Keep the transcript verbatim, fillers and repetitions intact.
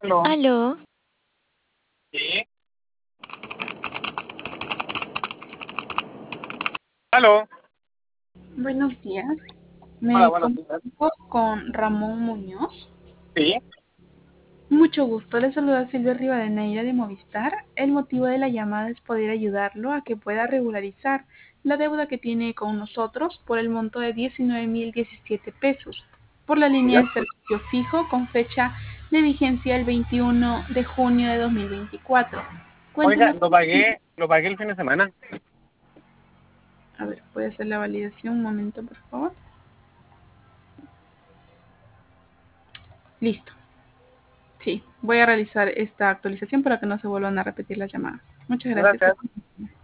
Aló. Aló, Sí. Aló. buenos días. Hola, Me buenos días. comunico con Ramón Muñoz. Sí. Mucho gusto, le saluda Silvia Rivadeneira de Movistar. El motivo de la llamada es poder ayudarlo a que pueda regularizar la deuda que tiene con nosotros por el monto de diecinueve mil diecisiete pesos por la línea Ya. de servicio fijo con fecha de vigencia el veintiuno de junio de dos mil veinticuatro. Oiga, Cuéntenos. lo pagué, lo pagué el fin de semana. A ver, ¿puede hacer la validación? Un momento, por favor. Listo. Sí, voy a realizar esta actualización para que no se vuelvan a repetir las llamadas. Muchas gracias. Gracias.